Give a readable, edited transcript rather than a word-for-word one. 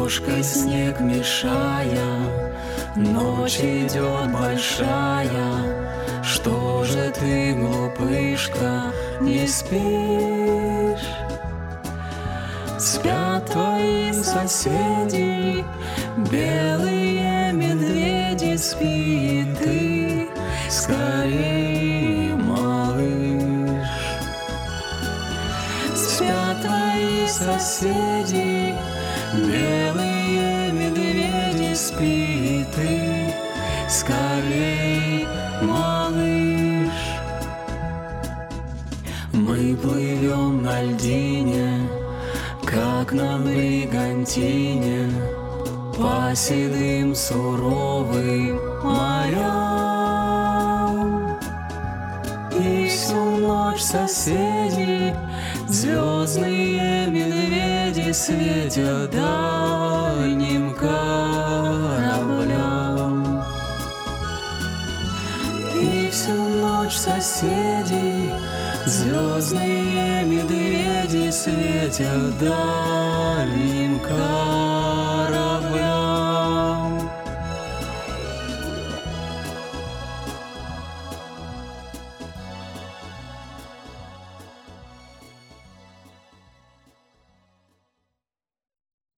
крошкой снег мешая, ночь идет большая. Что же ты, глупышка, не спишь? Спят твои соседи, белые медведи, спи ты скорей, малыш. Спят твои соседи, белые медведи, спи ты скорей, малыш. Мы плывем на льдине, как на бригантине, по седым суровым морям. И всю ночь соседи, звездные медведи, светят дальним кораблям. И всю ночь соседи, звездные медведи, светят дальним кораблям.